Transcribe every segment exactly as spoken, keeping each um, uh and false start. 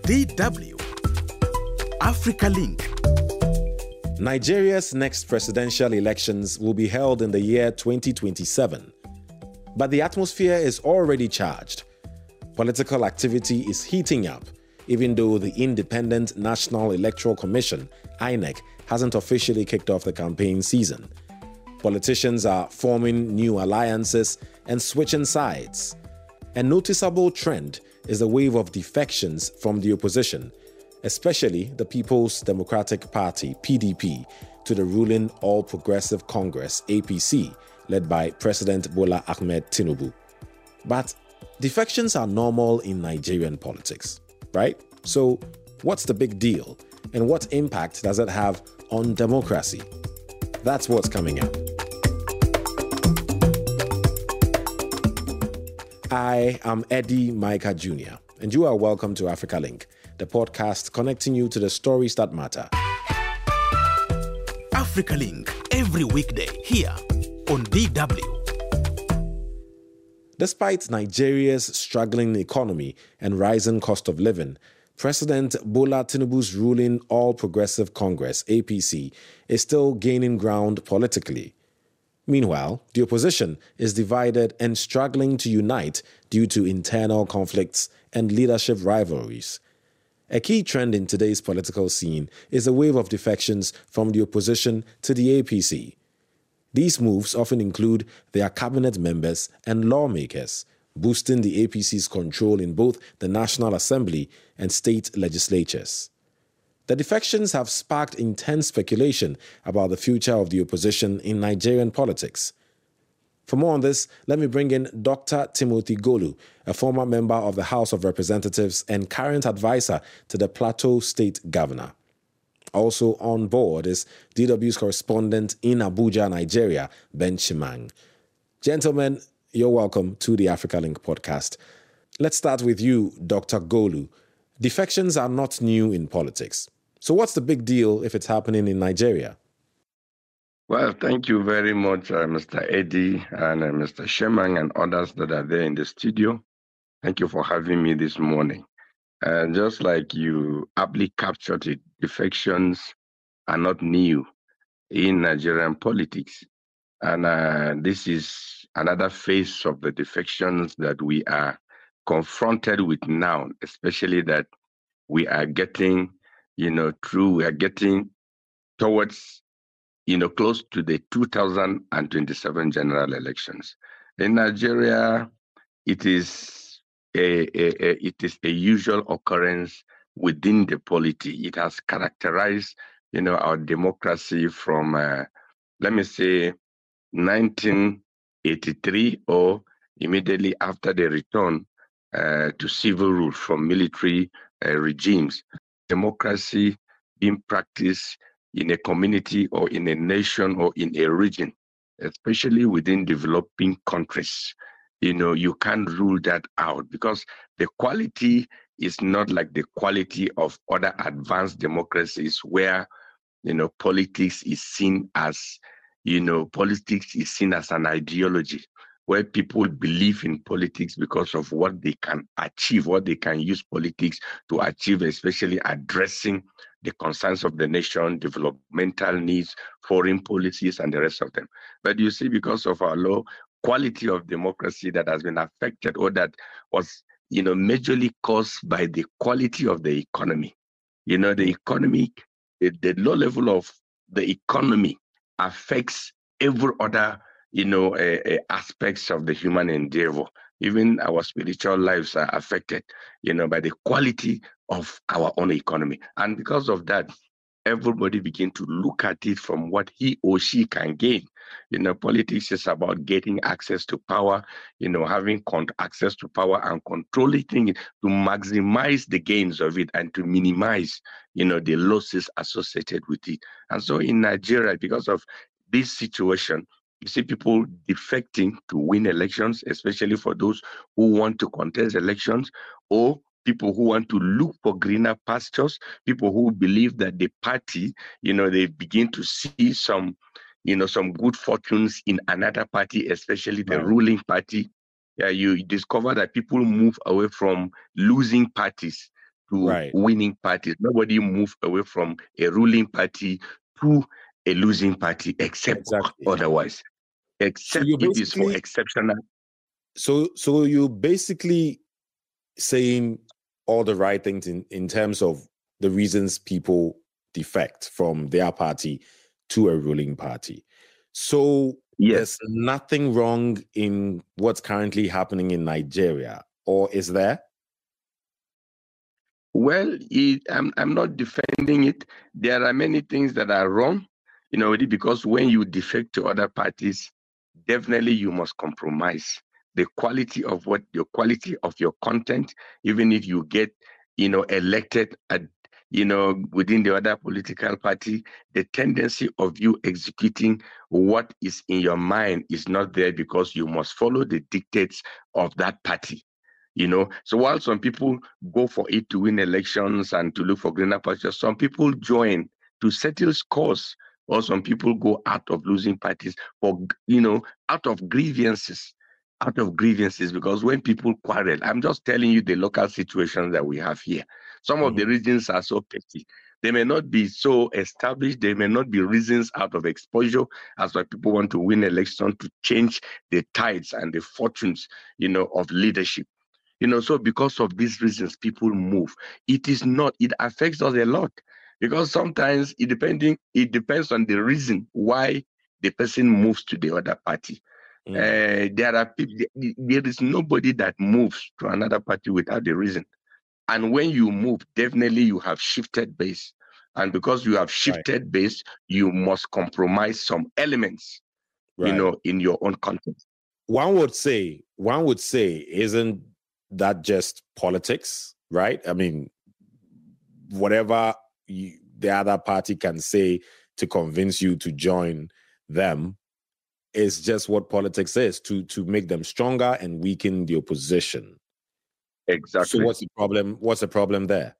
D W Africa Link. Nigeria's next presidential elections will be held in the year twenty twenty-seven. But the atmosphere is already charged. Political activity is heating up, even though the Independent National Electoral Commission, I N E C, hasn't officially kicked off the campaign season. Politicians are forming new alliances and switching sides. A noticeable trend is the wave of defections from the opposition, especially the People's Democratic Party, P D P, to the ruling All Progressive Congress, A P C, led by President Bola Ahmed Tinubu. But defections are normal in Nigerian politics, right? So what's the big deal? And what impact does it have on democracy? That's what's coming up. I am Eddie Micah Junior, and you are welcome to Africa Link, the podcast connecting you to the stories that matter. Africa Link, every weekday here on D W. Despite Nigeria's struggling economy and rising cost of living, President Bola Tinubu's ruling All Progressive Congress, A P C, is still gaining ground politically. Meanwhile, the opposition is divided and struggling to unite due to internal conflicts and leadership rivalries. A key trend in today's political scene is a wave of defections from the opposition to the A P C. These moves often include their cabinet members and lawmakers, boosting the A P C's control in both the National Assembly and state legislatures. The defections have sparked intense speculation about the future of the opposition in Nigerian politics. For more on this, let me bring in Doctor Timothy Golu, a former member of the House of Representatives and current advisor to the Plateau State Governor. Also on board is D W's correspondent in Abuja, Nigeria, Ben Chimang. Gentlemen, you're welcome to the Africa Link podcast. Let's start with you, Doctor Golu. Defections are not new in politics. So what's the big deal if it's happening in Nigeria? Well, thank you very much, uh, Mister Eddie and uh, Mister Shemang and others that are there in the studio. Thank you for having me this morning. And uh, just like you aptly captured it, defections are not new in Nigerian politics. And uh, this is another phase of the defections that we are confronted with now, especially that we are getting, you know, through, we are getting towards, you know, close to the two thousand twenty-seven general elections. In Nigeria, it is a, a, a it is a usual occurrence within the polity. It has characterized, you know, our democracy from, uh, let me say, nineteen eighty-three or immediately after the return uh, to civil rule from military uh, regimes. Democracy being practiced in a community or in a nation or in a region, especially within developing countries. You know, you can't rule that out because the quality is not like the quality of other advanced democracies where, you know, politics is seen as, you know, politics is seen as an ideology, where people believe in politics because of what they can achieve, what they can use politics to achieve, especially addressing the concerns of the nation, developmental needs, foreign policies, and the rest of them. But you see, because of our low quality of democracy that has been affected, or that was, you know, majorly caused by the quality of the economy. You know, the economy, the, the low level of the economy affects every other, you know, uh, uh, aspects of the human endeavor. Even our spiritual lives are affected, you know, by the quality of our own economy. And because of that, everybody begin to look at it from what he or she can gain. You know, politics is about getting access to power, you know, having con- access to power and controlling it to maximize the gains of it and to minimize, you know, the losses associated with it. And so in Nigeria, because of this situation, you see people defecting to win elections, especially for those who want to contest elections, or people who want to look for greener pastures, people who believe that the party, you know, they begin to see some, you know, some good fortunes in another party, especially the right. ruling party. Yeah, you discover that people move away from losing parties to right. winning parties. Nobody moved away from a ruling party to a losing party, except Exactly. otherwise. So Except you if it's for basically, exceptional. so so you basically saying all the right things in, in terms of the reasons people defect from their party to a ruling party. So Yes. there's nothing wrong in what's currently happening in Nigeria, or is there? Well, it, I'm, I'm not defending it. There are many things that are wrong, you know, because when you defect to other parties, definitely you must compromise the quality of what your quality of your content, even if you get, you know, elected at, you know, within the other political party, the tendency of you executing what is in your mind is not there because you must follow the dictates of that party. You know, so while some people go for it to win elections and to look for greener pastures, some people join to settle scores, or some people go out of losing parties for, you know, out of grievances, out of grievances, because when people quarrel, I'm just telling you the local situations that we have here. Some mm-hmm. of the reasons are so petty. They may not be so established. They may not be reasons out of exposure as why people want to win election to change the tides and the fortunes, you know, of leadership. You know, so because of these reasons, people move. It is not, it affects us a lot because sometimes it depending, it depends on the reason why the person moves to the other party. Mm. Uh, there are people, there is nobody that moves to another party without the reason. And when you move, definitely you have shifted base. And because you have shifted right. base, you must compromise some elements, right. you know, in your own content. One would say, one would say, isn't that just politics, right? I mean, whatever you, the other party can say to convince you to join them is just what politics is, to, to make them stronger and weaken the opposition. Exactly. So what's the problem? What's the problem there?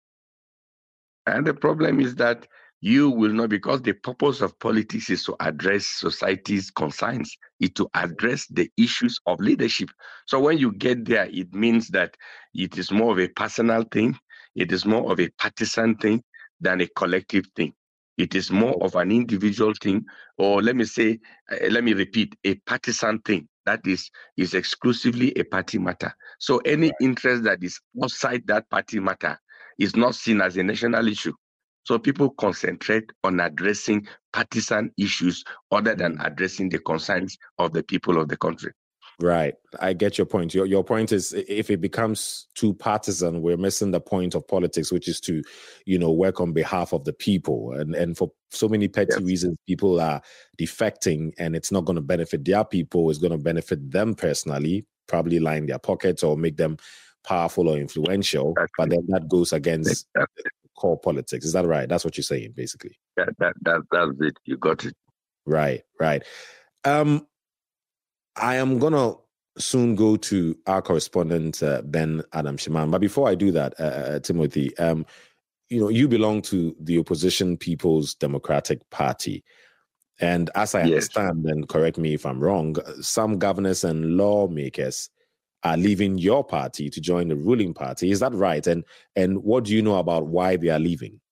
And the problem is that you will not, because the purpose of politics is to address society's concerns, is to address the issues of leadership. So when you get there, it means that it is more of a personal thing, it is more of a partisan thing than a collective thing. It is more of an individual thing, or let me say, uh, let me repeat, a partisan thing. That is, is exclusively a party matter. So any right. interest that is outside that party matter is not seen as a national issue. So people concentrate on addressing partisan issues other than mm. addressing the concerns of the people of the country. Right. I get your point. Your your point is if it becomes too partisan, we're missing the point of politics, which is to, you know, work on behalf of the people. And and for so many petty yes. reasons, people are defecting and it's not going to benefit their people. It's going to benefit them personally, probably line their pockets or make them powerful or influential. Exactly. But then that goes against exactly. core politics. Is that right? That's what you're saying, basically. Yeah, that, that, that's it. You got it. Right, right. Um, I am going to soon go to our correspondent, uh, Ben Adam-Shimam. But before I do that, uh, uh, Timothy, um, you know, you belong to the opposition People's Democratic Party. And as I yes. understand, and correct me if I'm wrong, some governors and lawmakers are leaving your party to join the ruling party. Is that right? And and what do you know about why they are leaving?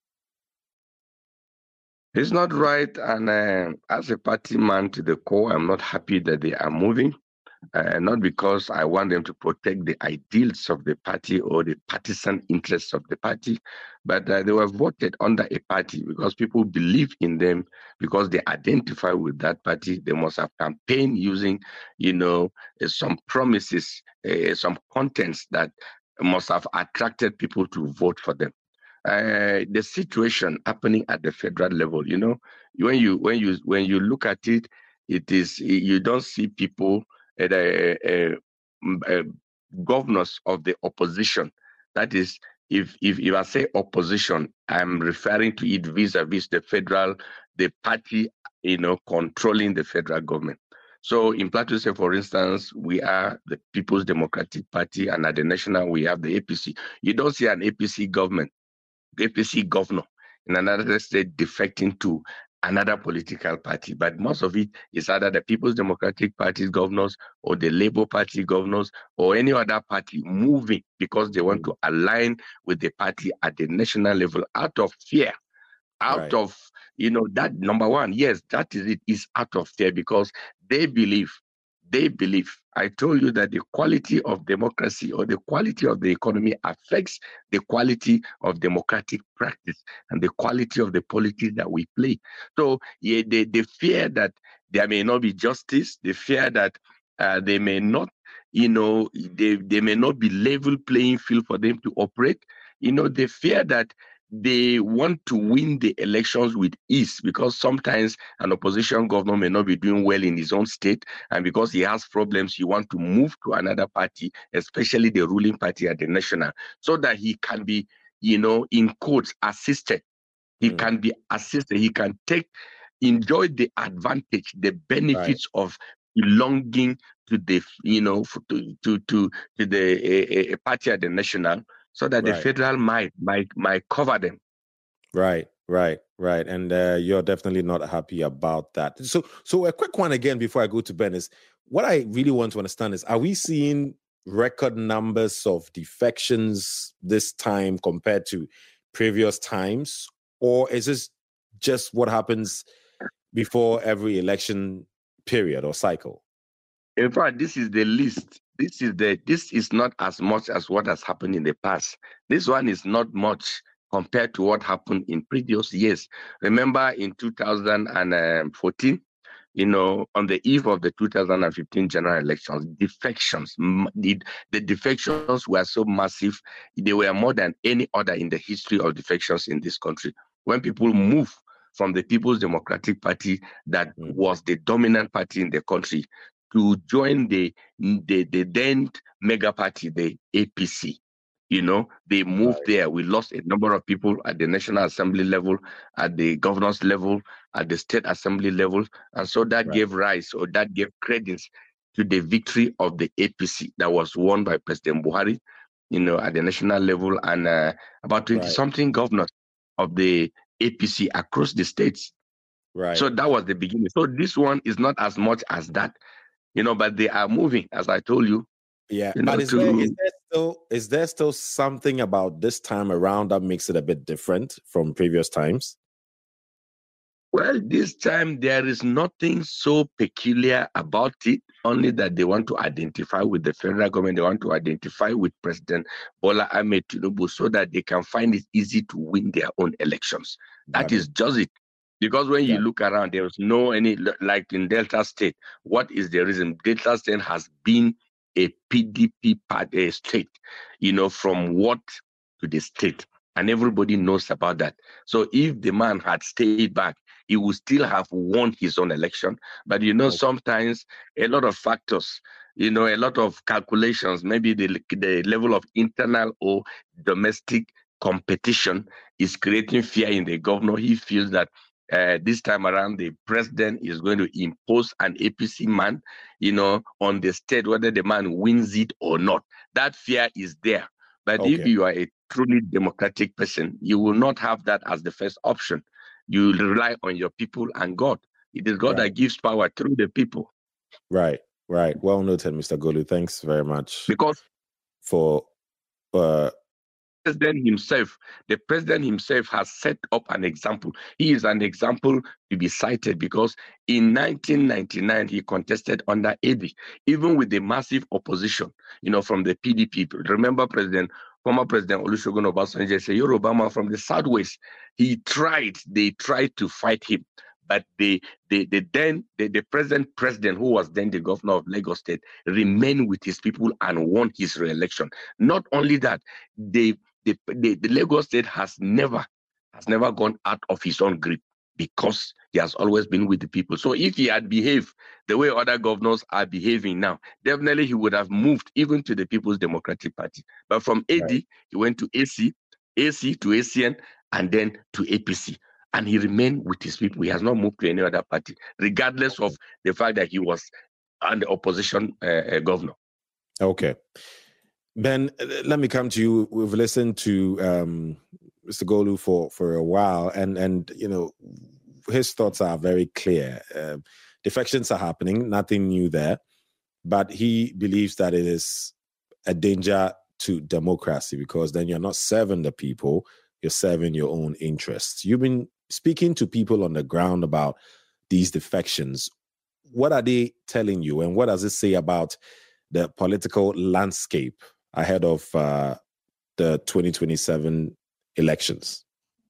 It's not right. And uh, as a party man to the core, I'm not happy that they are moving. Uh, not because I want them to protect the ideals of the party or the partisan interests of the party, but uh, they were voted under a party because people believe in them, because they identify with that party. They must have campaigned using, you know, uh, some promises, uh, some contents that must have attracted people to vote for them. Uh, the situation happening at the federal level, you know, when you when you when you look at it, it is you don't see people. Uh, uh, uh, governors of the opposition. That is, if, if if I say opposition, I'm referring to it vis-a-vis the federal, the party, you know, controlling the federal government. So in Plateau State, for instance, we are the People's Democratic Party, and at the national, we have the A P C. You don't see an A P C government, the A P C governor in another state defecting to another political party, but most of it is either the People's Democratic Party governors or the Labour Party governors or any other party moving because they want mm. to align with the party at the national level out of fear, out right. of, you know, that number one, yes, that is it, is out of fear because they believe, they believe, I told you that the quality of democracy or the quality of the economy affects the quality of democratic practice and the quality of the politics that we play. So yeah, they, they fear that there may not be justice. They fear that uh, they may not, you know, they, they may not be level playing field for them to operate. You know, they fear that they want to win the elections with ease because sometimes an opposition governor may not be doing well in his own state, and because he has problems, he wants to move to another party, especially the ruling party at the national, so that he can be, you know, in quotes, assisted. He mm. can be assisted. He can take, enjoy the advantage, the benefits right. of belonging to the, you know, to to to, to the a, a party at the national, so that right. the federal might might might cover them. Right, right, right. And uh, you're definitely not happy about that. So, so a quick one again before I go to Ben is, what I really want to understand is, are we seeing record numbers of defections this time compared to previous times, or is this just what happens before every election period or cycle? In fact, this is the least. This is the this is not as much as what has happened in the past. This one is not much compared to what happened in previous years. Remember in two thousand fourteen, you know, on the eve of the two thousand fifteen general elections, defections, the, the defections were so massive. They were more than any other in the history of defections in this country. When people move from the People's Democratic Party that mm. was the dominant party in the country to join the, the, the then mega party, the A P C. You know, they moved right. there. We lost a number of people at the National Assembly level, at the governor's level, at the state assembly level. And so that right. gave rise, or that gave credence to the victory of the A P C that was won by President Buhari, you know, at the national level, and uh, about twenty-something right. governors of the A P C across the states. Right. So that was the beginning. So this one is not as much as that. You know, but they are moving, as I told you. Yeah, you but know, is, to... there, is there still is there still something about this time around that makes it a bit different from previous times? Well, this time there is nothing so peculiar about it, only that they want to identify with the federal government. They want to identify with President Bola Ahmed Tinubu so that they can find it easy to win their own elections. That is just it. Because when you yeah. look around, there is no any, like in Delta State, what is the reason? Delta State has been a P D P party state, you know, from what to the state. And everybody knows about that. So if the man had stayed back, he would still have won his own election. But, you know, okay. sometimes a lot of factors, you know, a lot of calculations, maybe the, the level of internal or domestic competition is creating fear in the governor. He feels that Uh, this time around, the president is going to impose an A P C man, you know, on the state, whether the man wins it or not. That fear is there. But okay. if you are a truly democratic person, you will not have that as the first option. You rely on your people and God. It is God right. that gives power through the people. Right, right. Well noted, Mister Golu. Thanks very much. Because for uh, president himself, the president himself has set up an example. He is an example to be cited because in nineteen ninety-nine, he contested under Eddie, even with the massive opposition, you know, from the P D P. Remember President, former President Olusegun Obasanjo, say, Yoruba man from the Southwest. He tried, they tried to fight him. But the, the, the then the, the present president, who was then the governor of Lagos State, remained with his people and won his re-election. Not only that, they The, the, the Lagos State has never has never gone out of his own grip because he has always been with the people. So if he had behaved the way other governors are behaving now, definitely he would have moved even to the People's Democratic Party. But from A D, right. he went to A C, A C to A C N, and then to A P C. And he remained with his people. He has not moved to any other party, regardless of the fact that he was an opposition uh, governor. Okay. Ben, let me come to you. We've listened to um, Mister Golu for, for a while, and and you know, his thoughts are very clear. Uh, defections are happening, nothing new there, but he believes that it is a danger to democracy because then you're not serving the people, you're serving your own interests. You've been speaking to people on the ground about these defections. What are they telling you, and what does it say about the political landscape ahead of uh, the twenty twenty-seven elections?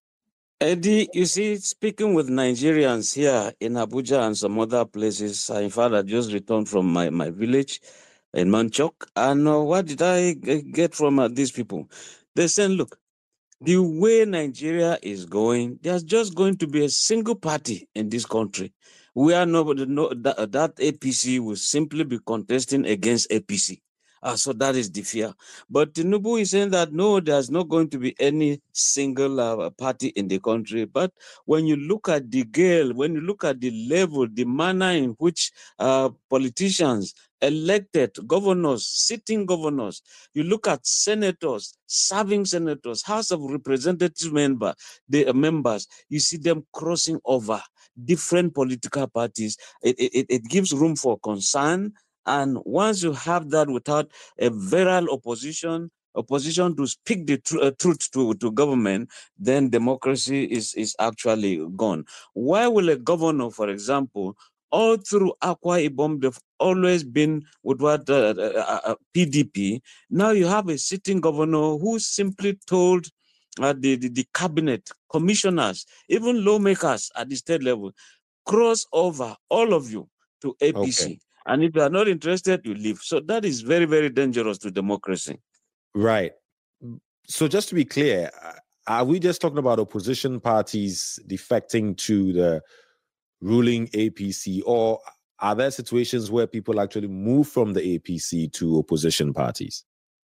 Eddie, you see, speaking with Nigerians here in Abuja and some other places, in fact, I just returned from my, my village in Manchok, and uh, what did I get from uh, these people? They said, look, the way Nigeria is going, there's just going to be a single party in this country. We are nobody, no, that, that A P C will simply be contesting against A P C. Uh, so that is the fear. But Tinubu is saying that no, there's not going to be any single uh, party in the country. But when you look at the scale, when you look at the level, the manner in which uh, politicians, elected governors, sitting governors, you look at senators, serving senators, House of Representative member, the uh, members, you see them crossing over different political parties. It, it, it gives room for concern. And once you have that without a virile opposition, opposition to speak the tr- uh, truth to, to government, then democracy is, is actually gone. Why will a governor, for example, all through Akwa Ibom, they've always been with what uh, uh, uh, P D P. Now you have a sitting governor who simply told uh, the, the, the cabinet, commissioners, even lawmakers at the state level, cross over, all of you, to A P C. Okay. And if you are not interested, you leave. So that is very, very dangerous to democracy. Right. So just to be clear, are we just talking about opposition parties defecting to the ruling A P C, or are there situations where people actually move from the A P C to opposition parties?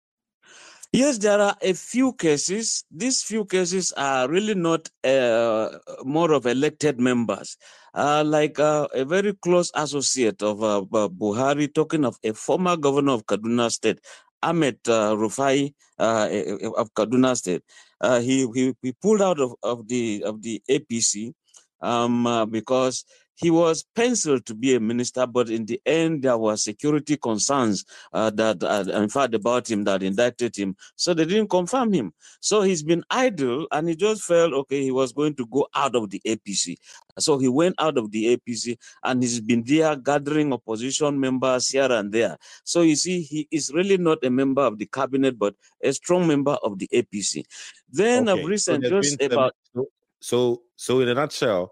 Yes, there are a few cases. These few cases are really not uh, more of elected members. Uh, like uh, a very close associate of uh, Buhari, talking of a former governor of Kaduna State, Ahmed uh, Rufai uh, of Kaduna State. Uh, he, he he pulled out of, of the of the A P C um, uh, because he was penciled to be a minister, but in the end, there were security concerns uh, that, uh, in fact, about him that indicted him. So they didn't confirm him. So he's been idle, and he just felt, okay, he was going to go out of the A P C. So he went out of the A P C, and he's been there gathering opposition members here and there. So you see, he is really not a member of the cabinet, but a strong member of the A P C. Then okay. of recent, so just about... Some, so, so in a nutshell,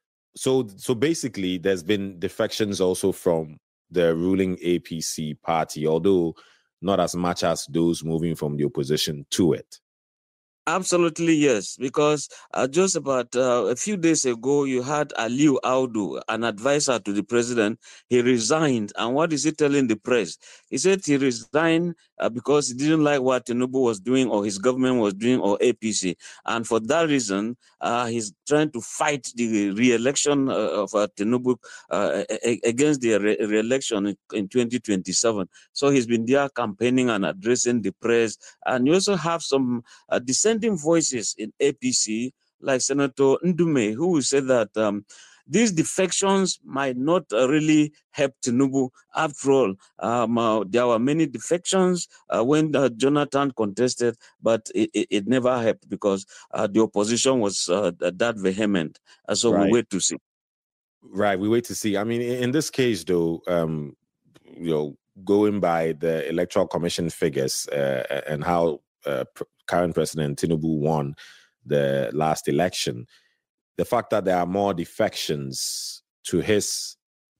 So, so basically, there's been defections also from the ruling A P C party, although not as much as those moving from the opposition to it. Absolutely, yes, because uh, just about uh, a few days ago, you had Aliu Audu, an advisor to the president. He resigned. And what is he telling the press? He said he resigned uh, because he didn't like what Tinubu was doing or his government was doing or A P C. And for that reason, uh, he's trying to fight the re-election uh, of uh, Tinubu uh, against the re- re-election in, in twenty twenty-seven. So he's been there campaigning and addressing the press. And you also have some uh, dissenting voices in A P C, like Senator Ndume, who will say that um, these defections might not uh, really help Tinubu. After all, um, uh, there were many defections uh, when uh, Jonathan contested, but it, it, it never helped because uh, the opposition was uh, that vehement. Uh, so right. we wait to see. Right, we wait to see. I mean, in this case, though, um, you know, going by the Electoral Commission figures uh, and how uh, current President Tinubu won the last election, the fact that there are more defections to his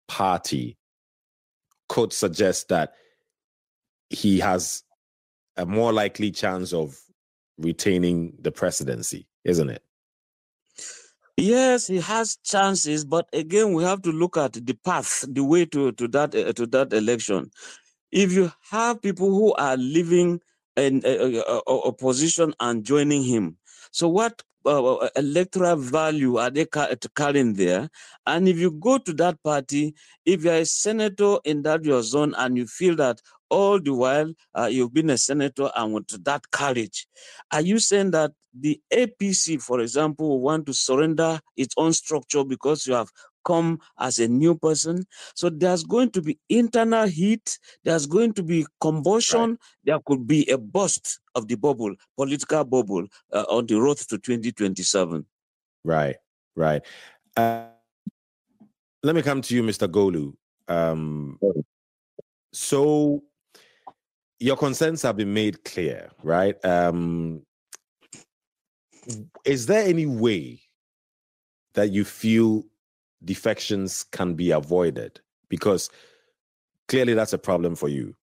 party could suggest that he has a more likely chance of retaining the presidency, isn't it? Yes, he has chances, but again, we have to look at the path, the way to, to that uh, to that election. If you have people who are living in uh, uh, opposition and joining him, so what uh, electoral value are they ca- carrying there? And if you go to that party, if you're a senator in that your zone and you feel that all the while uh, you've been a senator and with that courage, are you saying that the A P C, for example, will want to surrender its own structure because you have come as a new person? So there's going to be internal heat, there's going to be combustion, right. There could be a burst of the bubble, political bubble, uh, on the road to twenty twenty-seven. Right, right. Uh, let me come to you, Mister Golu. Um, so your concerns have been made clear, right? Um, is there any way that you feel defections can be avoided? Because clearly that's a problem for you.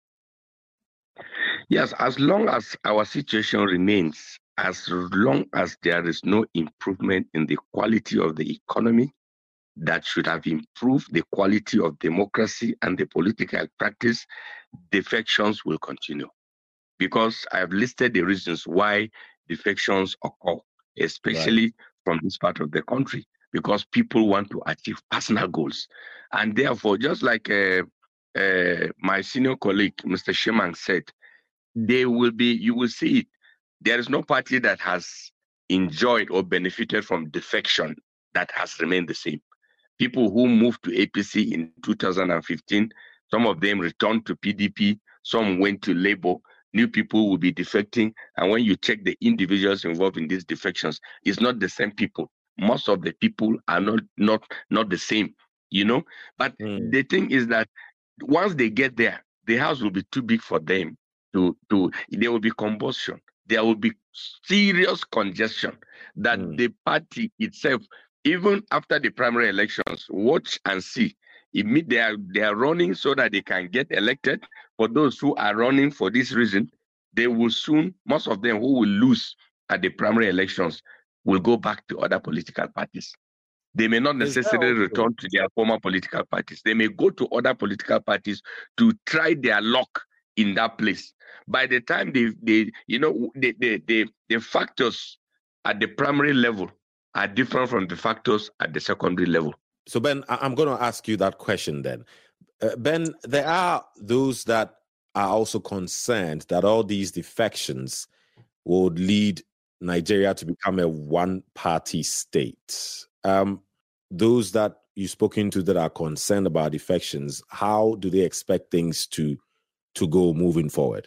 Yes, as long as our situation remains, as long as there is no improvement in the quality of the economy that should have improved the quality of democracy and the political practice, defections will continue. Because I've listed the reasons why defections occur, especially right. from this part of the country, because people want to achieve personal goals. And therefore, just like uh, uh, my senior colleague, Mister Shemang, said, they will be, you will see it. There is no party that has enjoyed or benefited from defection that has remained the same. People who moved to A P C in two thousand fifteen, some of them returned to P D P, some went to Labour. New people will be defecting. And when you check the individuals involved in these defections, it's not the same people. Most of the people are not not, not the same, you know. But mm. the thing is that once they get there, the house will be too big for them. To, to there will be combustion. There will be serious congestion that mm. the party itself, even after the primary elections, watch and see. It, they are they are running so that they can get elected. For those who are running for this reason, they will soon, most of them who will lose at the primary elections, will go back to other political parties. They may not necessarily return to their former political parties. They may go to other political parties to try their luck in that place. By the time they, they you know, the the the the factors at the primary level are different from the factors at the secondary level. So, Ben, I'm going to ask you that question then. Uh, Ben, there are those that are also concerned that all these defections would lead Nigeria to become a one-party state. Um, those that you've spoken to that are concerned about defections, how do they expect things to to go moving forward?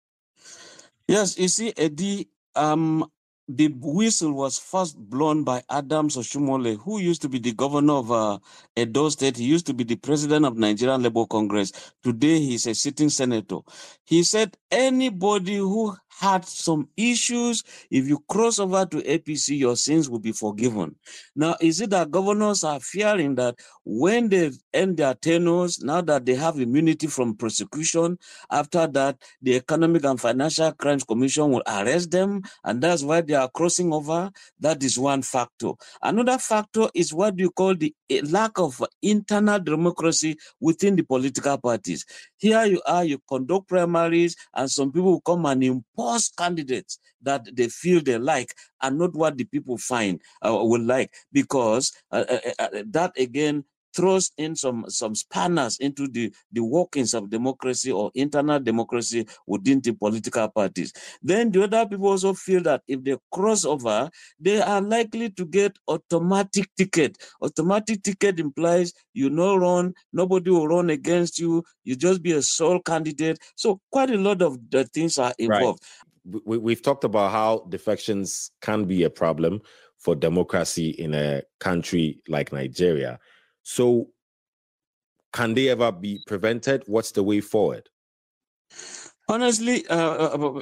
Yes, you see, Eddie, um, the whistle was first blown by Adams Oshomole, who used to be the governor of uh, Edo State. He used to be the president of Nigerian Labour Congress. Today, he's a sitting senator. He said anybody who had some issues, if you cross over to A P C, your sins will be forgiven. Now, is it that governors are fearing that when they end their tenures, now that they have immunity from prosecution, after that, the Economic and Financial Crimes Commission will arrest them, and that's why they are crossing over? That is one factor. Another factor is what you call the lack of internal democracy within the political parties. Here you are, you conduct primaries, and some people will come and impose candidates that they feel they like and not what the people find uh, will like, because uh, uh, uh, that again throws in some some spanners into the the workings of democracy or internal democracy within the political parties. Then the other people also feel that if they cross over, they are likely to get automatic ticket. Automatic ticket implies you no run, nobody will run against you, you just be a sole candidate. So quite a lot of the things are involved. Right. We, we've talked about how defections can be a problem for democracy in a country like Nigeria. So can they ever be prevented? What's the way forward? Honestly, uh, uh,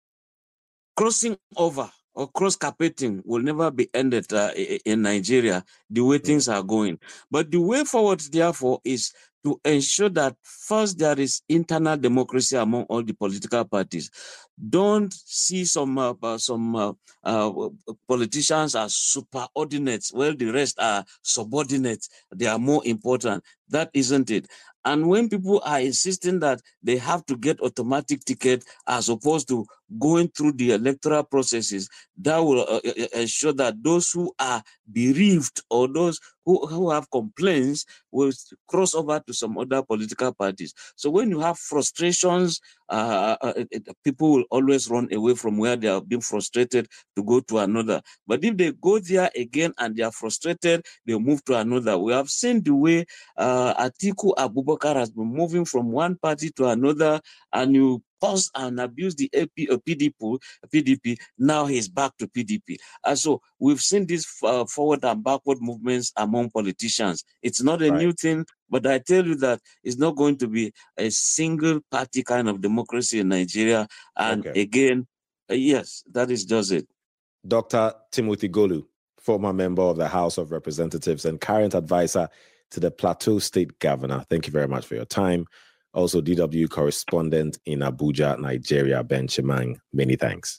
crossing over or cross-carpeting will never be ended uh, in Nigeria the way things are going. But the way forward, therefore, is to ensure that first there is internal democracy among all the political parties. Don't see some uh, some uh, uh, politicians as superordinates, while the rest are subordinates. They are more important. That isn't it. And when people are insisting that they have to get automatic ticket as opposed to going through the electoral processes, that will uh, ensure that those who are bereaved or those who, who have complaints will cross over to some other political parties. So when you have frustrations, uh, uh, uh, people will always run away from where they have been frustrated to go to another. But if they go there again and they are frustrated, they move to another. We have seen the way uh, Atiku Abubakar has been moving from one party to another, and you pause and abuse the A P, uh, P D P, P D P. Now he's back to P D P. And so we've seen these uh, forward and backward movements among politicians. It's not a Right. new thing, but I tell you that it's not going to be a single party kind of democracy in Nigeria. And Okay. again, uh, yes, that is just it. Doctor Timothy Golu, former member of the House of Representatives and current advisor to the Plateau State Governor. Thank you very much for your time. Also, D W correspondent in Abuja, Nigeria, Ben Chemang. Many thanks.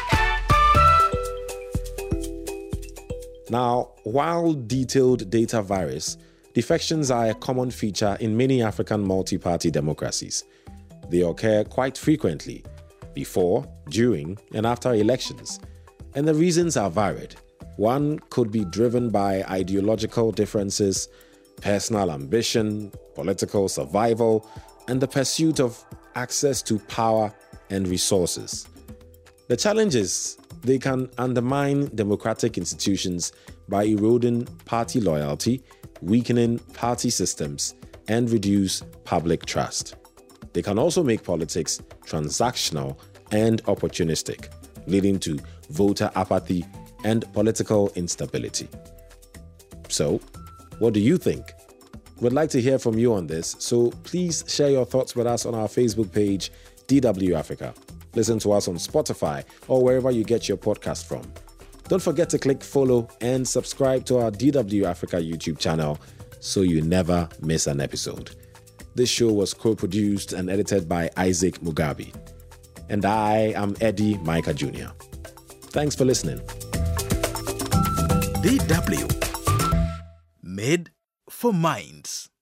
Now, while detailed data varies, defections are a common feature in many African multi-party democracies. They occur quite frequently, before, during, and after elections. And the reasons are varied. One could be driven by ideological differences, personal ambition, political survival, and the pursuit of access to power and resources. The challenge is they can undermine democratic institutions by eroding party loyalty, weakening party systems, and reduce public trust. They can also make politics transactional and opportunistic, leading to voter apathy and political instability. So, what do you think? We'd like to hear from you on this, so please share your thoughts with us on our Facebook page, D W Africa. Listen to us on Spotify or wherever you get your podcast from. Don't forget to click follow and subscribe to our D W Africa YouTube channel so you never miss an episode. This show was co-produced and edited by Isaac Mugabe. And I am Eddie Micah Junior Thanks for listening. D W. Made for Minds.